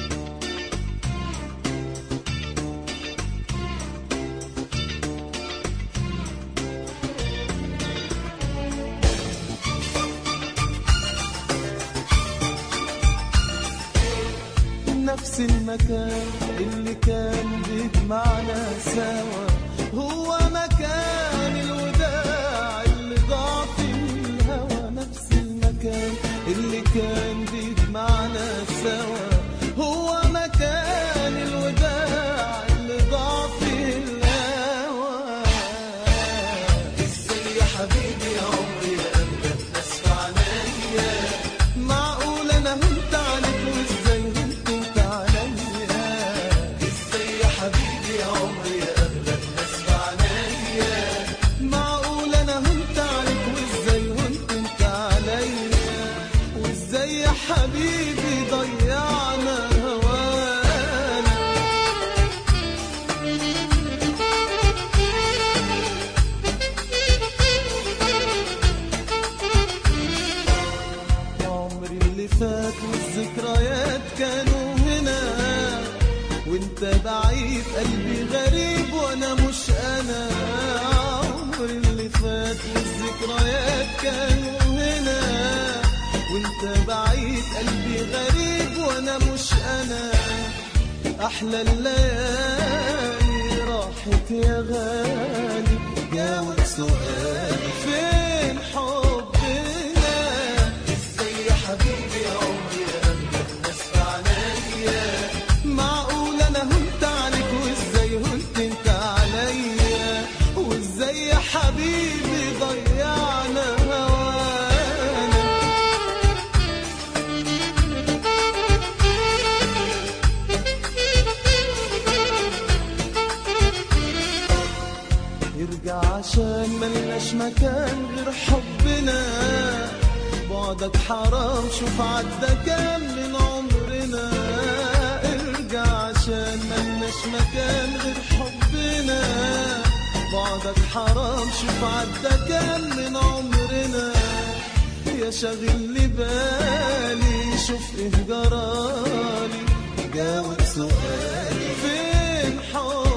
نفس المكان اللي كان بيجمعنا سوا هو مكان الوداع اللي ضاع في الهوى. نفس المكان اللي كان بيجمعنا سوا هو مكان الوداع اللي ضاع في الهوى. ازاي يا حبيبي يا عمري قبلك نسف عنيا معقول انا هنت عليك وازاي حبيبي ضيعنا هوانا. عمري اللي فات والذكريات كانوا هنا وانت بعيد قلبي غريب وانا مش انا. عمري اللي فات والذكريات كانوا هنا وانت بعيد قلبي غريب وانا مش انا. احلى الليالي راحت يا غالي جاوب سؤالي فين حبنا. ازاي يا حبيبي يا عمري قبلك نسف عنيا معقول انا هنت عليك وازاي هنت انت عليا. وازاي يا حبيبي ضيعنا عشان ملناش مكان غير حبنا. بعدك حرام شوف عدى كام من عمرنا. ارجع عشان ملناش مكان غير حبنا. بعدك حرام شوف عدى كام من عمرنا. يا شاغل لي بالي شوف ايه جرالي جاوب سؤالي فين حبنا.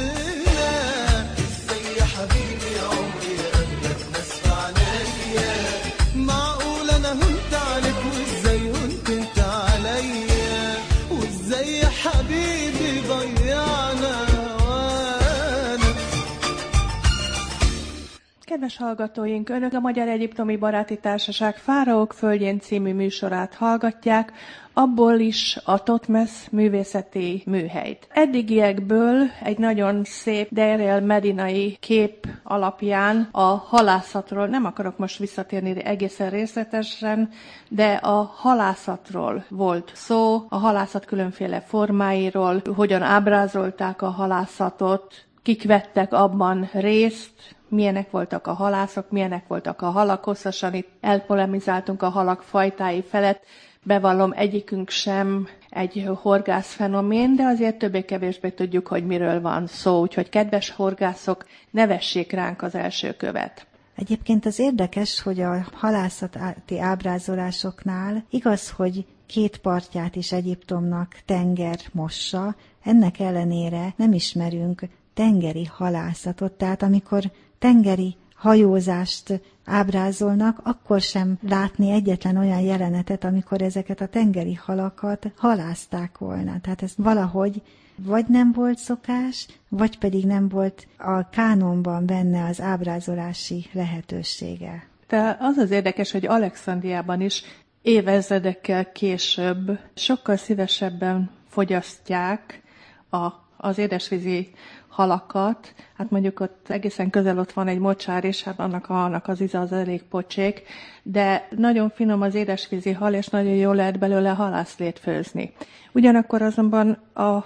حبيبي يا عمري قبلك نسف عنيا معقول انا هنت عليك وازاي هنت انت عليا. وازاي يا حبيبي ضيعنا هوانا. Kedves hallgatóink, Önök a Magyar Egyiptomi Baráti Társaság Fáraók földjén című műsorát hallgatják, abból is a Thotmesz művészeti műhelyt. Eddigiekből egy nagyon szép Deir el-Medinai kép alapján a halászatról, nem akarok most visszatérni egészen részletesen, de a halászatról volt szó, a halászat különféle formáiról, hogyan ábrázolták a halászatot, kik vettek abban részt, milyenek voltak a halászok, milyenek voltak a halak. Hosszasan itt elpolemizáltunk a halak fajtái felett. Bevallom, egyikünk sem egy horgászfenomén, de azért többé-kevésbé tudjuk, hogy miről van szó. Úgyhogy kedves horgászok, ne vessék ránk az első követ. Egyébként az érdekes, hogy a halászati ábrázolásoknál igaz, hogy két partját is Egyiptomnak tenger mossa, ennek ellenére nem ismerünk tengeri halászatot, tehát amikor tengeri hajózást ábrázolnak, akkor sem látni egyetlen olyan jelenetet, amikor ezeket a tengeri halakat halázták volna. Tehát ez valahogy vagy nem volt szokás, vagy pedig nem volt a kánonban benne az ábrázolási lehetősége. De az az érdekes, hogy Alexandriában is évezredekkel később sokkal szívesebben fogyasztják a, az édesvízi halakat. Hát mondjuk ott egészen közel ott van egy mocsár, és hát annak a halnak az íze az elég pocsék, de nagyon finom az édesvízi hal, és nagyon jól lehet belőle halászlét főzni. Ugyanakkor azonban a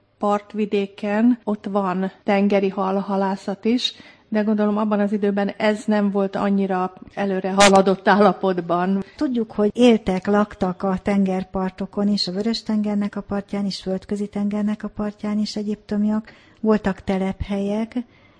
partvidéken ott van tengeri hal halászat is, de gondolom abban az időben ez nem volt annyira előre haladott állapotban. Tudjuk, hogy éltek, laktak a tengerpartokon is, a Vörös-tengernek a partján is, Földközi-tengernek a partján is egyiptomiak, voltak telephelyek,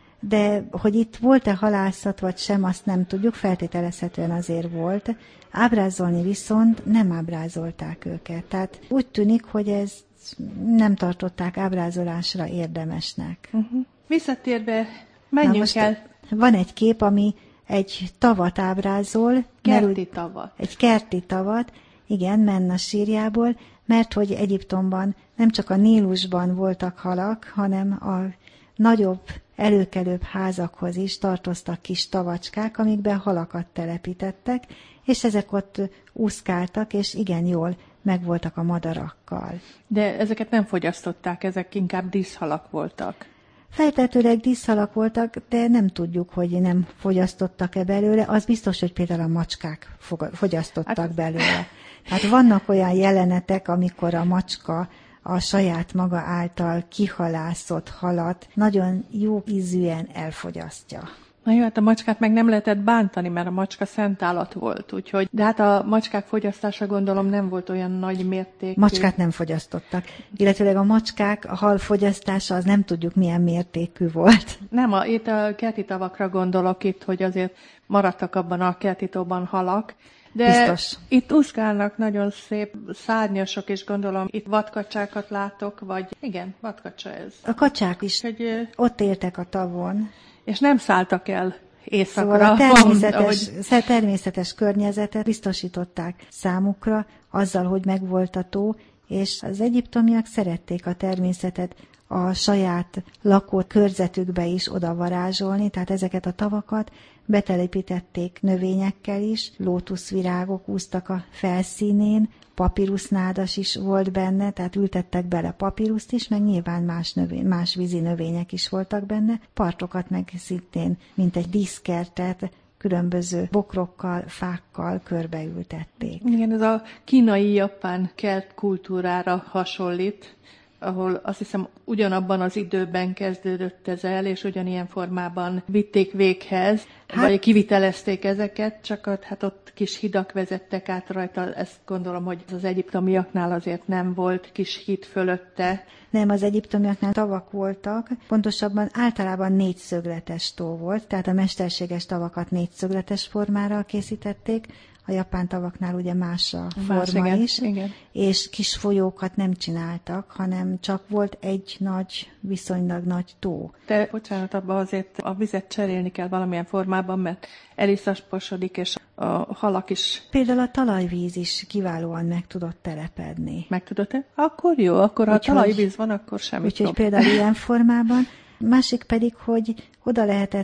de hogy itt volt-e halászat vagy sem, azt nem tudjuk, feltételezhetően azért volt. Ábrázolni viszont nem ábrázolták őket. Tehát úgy tűnik, hogy ez nem tartották ábrázolásra érdemesnek. Uh-huh. Visszatérve, menjünk el. Van egy kép, ami egy tavat ábrázol. Kerti tavat. Egy kerti tavat, igen, Menna sírjából, mert hogy Egyiptomban nem csak a Nílusban voltak halak, hanem a nagyobb, előkelőbb házakhoz is tartoztak kis tavacskák, amikben halakat telepítettek, és ezek ott úszkáltak, és igen jól megvoltak a madarakkal. De ezeket nem fogyasztották, ezek inkább díszhalak voltak. Feltehetőleg díszhalak voltak, de nem tudjuk, hogy nem fogyasztottak-e belőle. Az biztos, hogy például a macskák fogyasztottak hát belőle. Tehát vannak olyan jelenetek, amikor a macska a saját maga által kihalászott halat nagyon jó ízűen elfogyasztja. Na jó, hát a macskát meg nem lehetett bántani, mert a macska szent állat volt, úgyhogy, de hát a macskák fogyasztása gondolom nem volt olyan nagy mértékű. Macskát nem fogyasztottak, illetőleg a macskák, a hal fogyasztása, az nem tudjuk milyen mértékű volt. Nem, a, itt a kerti tavakra gondolok itt, hogy azért maradtak abban a kerti tóban halak, de biztos. Itt úszkálnak nagyon szép szárnyasok, és gondolom itt vadkacsákat látok, vagy igen, vadkacsa ez. A kacsák is hogy, ott éltek a tavon. És nem szálltak el éjszakra. Szóval a természetes, ahogy... természetes környezetet biztosították számukra, azzal, hogy megvolt a tó, és az egyiptomiak szerették a természetet a saját lakó körzetükbe is odavarázsolni, tehát ezeket a tavakat betelepítették növényekkel is, lótuszvirágok úsztak a felszínén, papírusznádas is volt benne, tehát ültettek bele papíruszt is, meg nyilván más, növény, más vízi növények is voltak benne, partokat meg szintén, mint egy díszkertet, különböző bokrokkal, fákkal körbeültették. Igen, ez a kínai-japán kert kultúrára hasonlít, ahol azt hiszem ugyanabban az időben kezdődött ez el, és ugyanilyen formában vitték véghez, hát, vagy kivitelezték ezeket, csak hát ott kis hidak vezettek át rajta, ezt gondolom, hogy az egyiptomiaknál azért nem volt kis híd fölötte. Nem, az egyiptomiaknál tavak voltak, pontosabban általában négyszögletes tó volt, tehát a mesterséges tavakat négyszögletes formára készítették, a japán tavaknál ugye más a forma más, igen, is, igen. És kis folyókat nem csináltak, hanem csak volt egy nagy, viszonylag nagy tó. De bocsánat, abban azért a vizet cserélni kell valamilyen formában, mert eliszasposodik, és a halak is... Például a talajvíz is kiválóan meg tudott telepedni. Meg tudott-e? Akkor jó, akkor ha úgyhogy, talajvíz van, akkor semmi. Úgyhogy például ilyen formában. Másik pedig, hogy oda lehetett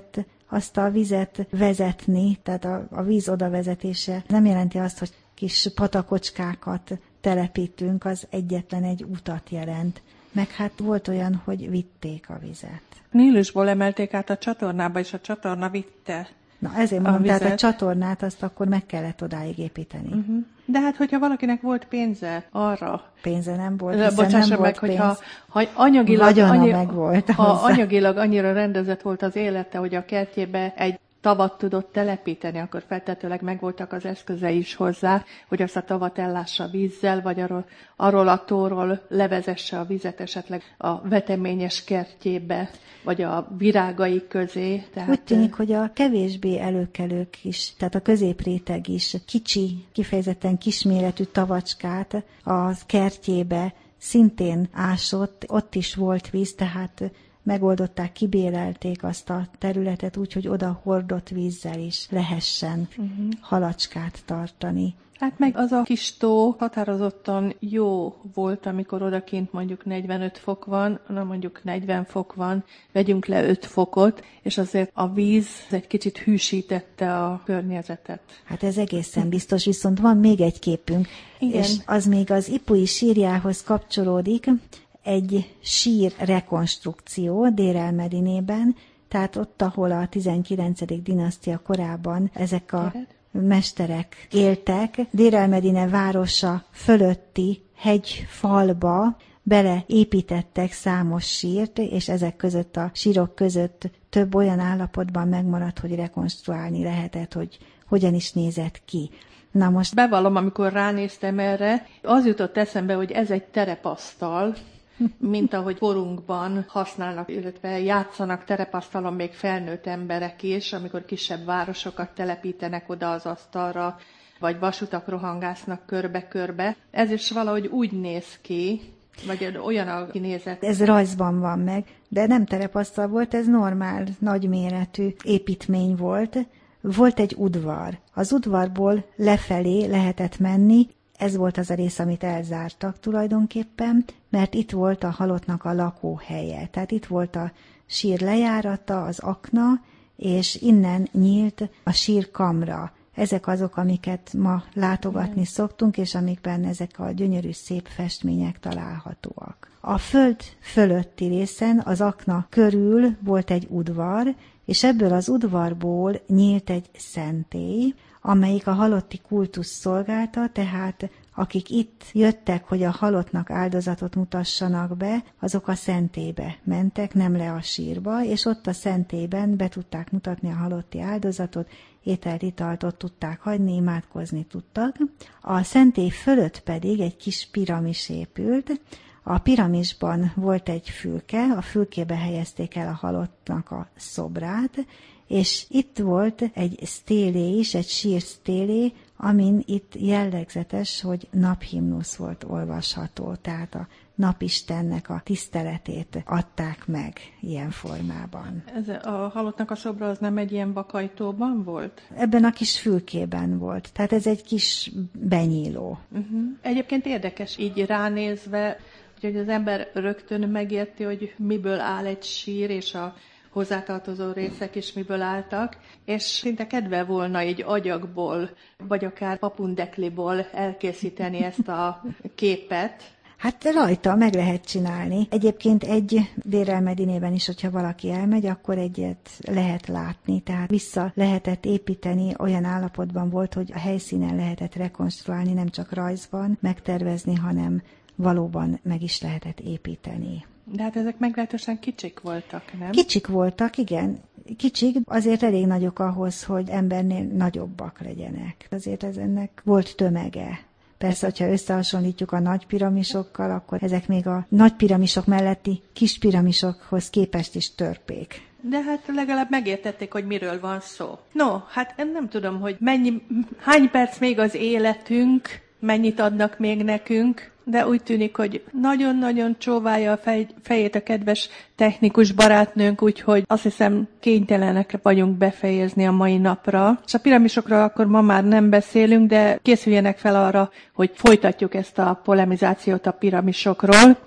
azt a vizet vezetni, tehát a, a víz odavezetése nem jelenti azt, hogy kis patakocskákat telepítünk, az egyetlen egy utat jelent. Meg hát volt olyan, hogy vitték a vizet. Nílusból emelték át a csatornába, és a csatorna vitte. Na ezért mondom, tehát a csatornát azt akkor meg kellett odáig építeni. Uh-huh. De hát, hogyha valakinek volt pénze arra... Pénze nem volt, hiszen Bocsássa nem meg, volt pénz. hogyha ha anyagilag, annyi, meg volt ha hozzá. anyagilag annyira rendezett volt az élete, hogy a kertjébe egy tavat tudott telepíteni, akkor feltetőleg megvoltak az eszközei is hozzá, hogy azt a tavat ellássa vízzel, vagy arról, arról a tóról levezesse a vizet esetleg a veteményes kertjébe, vagy a virágai közé. Tehát... Úgy tűnik, hogy a kevésbé előkelők is, tehát a középréteg is kicsi, kifejezetten kisméretű tavacskát a kertjébe szintén ásott, ott is volt víz, tehát megoldották, kibélelték azt a területet úgy, hogy oda hordott vízzel is lehessen uh-huh. halacskát tartani. Hát meg az a kis tó határozottan jó volt, amikor odakint mondjuk negyvenöt fok van, na mondjuk negyven fok van, vegyünk le öt fokot, és azért a víz egy kicsit hűsítette a környezetet. Hát ez egészen biztos, viszont van még egy képünk, igen. És az még az Ipui sírjához kapcsolódik, egy sír rekonstrukció Dér-el-Medinében, tehát ott, ahol a tizenkilencedik dinasztia korában ezek a mesterek éltek, Dér-el-Medine városa fölötti hegyfalba beleépítettek számos sírt, és ezek között a sírok között több olyan állapotban megmaradt, hogy rekonstruálni lehetett, hogy hogyan is nézett ki. Na most bevallom, amikor ránéztem erre, az jutott eszembe, hogy ez egy terepasztal, mint ahogy korunkban használnak, illetve játszanak terepasztalon még felnőtt emberek is, amikor kisebb városokat telepítenek oda az asztalra, vagy vasutak rohangásznak körbe-körbe. Ez is valahogy úgy néz ki, vagy olyan a kinézet. Ez rajzban van meg, de nem terepasztal volt, ez normál, nagyméretű építmény volt. Volt egy udvar. Az udvarból lefelé lehetett menni, ez volt az a rész, amit elzártak tulajdonképpen, mert itt volt a halottnak a lakóhelye. Tehát itt volt a sír lejárata, az akna, és innen nyílt a sírkamra. Ezek azok, amiket ma látogatni szoktunk, és amikben ezek a gyönyörű szép festmények találhatóak. A föld fölötti részen az akna körül volt egy udvar, és ebből az udvarból nyílt egy szentély, amelyik a halotti kultusz szolgálta, tehát akik itt jöttek, hogy a halottnak áldozatot mutassanak be, azok a szentélybe mentek, nem le a sírba, és ott a szentélyben be tudták mutatni a halotti áldozatot, ételt, italt ott tudták hagyni, imádkozni tudtak. A szentély fölött pedig egy kis piramis épült. A piramisban volt egy fülke, a fülkébe helyezték el a halottnak a szobrát, és itt volt egy sztélé is, egy sírsztélé, amin itt jellegzetes, hogy naphimnusz volt olvasható, tehát a napistennek a tiszteletét adták meg ilyen formában. Ez a halottnak a szobra az nem egy ilyen bakajtóban volt? Ebben a kis fülkében volt, tehát ez egy kis benyíló. Uh-huh. Egyébként érdekes így ránézve, hogy az ember rögtön megérti, hogy miből áll egy sír, és a hozzátartozó részek is miből álltak, és szinte kedve volna egy agyagból, vagy akár papundekliból elkészíteni ezt a képet. Hát rajta meg lehet csinálni. Egyébként egy Dér-el-Medinében is, hogyha valaki elmegy, akkor egyet lehet látni. Tehát vissza lehetett építeni, olyan állapotban volt, hogy a helyszínen lehetett rekonstruálni, nem csak rajzban megtervezni, hanem valóban meg is lehetett építeni. De hát ezek meglehetősen kicsik voltak, nem? Kicsik voltak, igen. Kicsik, azért elég nagyok ahhoz, hogy embernél nagyobbak legyenek. Azért ez ennek volt tömege. Persze, hogyha összehasonlítjuk a nagy piramisokkal, akkor ezek még a nagy piramisok melletti kis piramisokhoz képest is törpék. De hát legalább megértették, hogy miről van szó. No, hát én nem tudom, hogy mennyi, hány perc még az életünk, mennyit adnak még nekünk, de úgy tűnik, hogy nagyon-nagyon csóválja a fej, fejét a kedves technikus barátnőnk, úgyhogy azt hiszem kénytelenek vagyunk befejezni a mai napra. És a piramisokról akkor ma már nem beszélünk, de készüljenek fel arra, hogy folytatjuk ezt a polemizációt a piramisokról.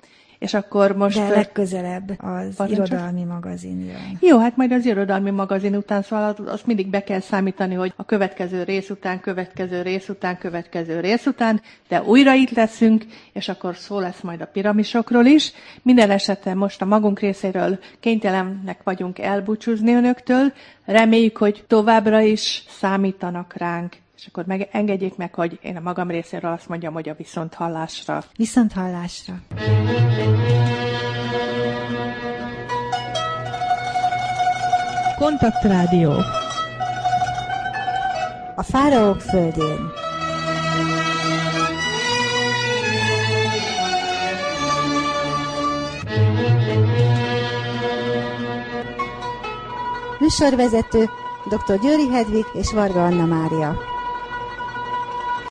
és akkor most... De legközelebb az Parancsos? irodalmi magazin jön. Jó, hát majd az irodalmi magazin után, szóval azt mindig be kell számítani, hogy a következő rész után, következő rész után, következő rész után, de újra itt leszünk, és akkor szó lesz majd a piramisokról is. Minden esetre most a magunk részéről kénytelenek vagyunk elbúcsúzni önöktől. Reméljük, hogy továbbra is számítanak ránk. És akkor meg, engedjék meg, hogy én a magam részéről azt mondjam, hogy a viszonthallásra. Viszonthallásra. Kontaktrádió. A fáraók földjén. Műsorvezető dr. Győri Hedvig és Varga Anna Mária.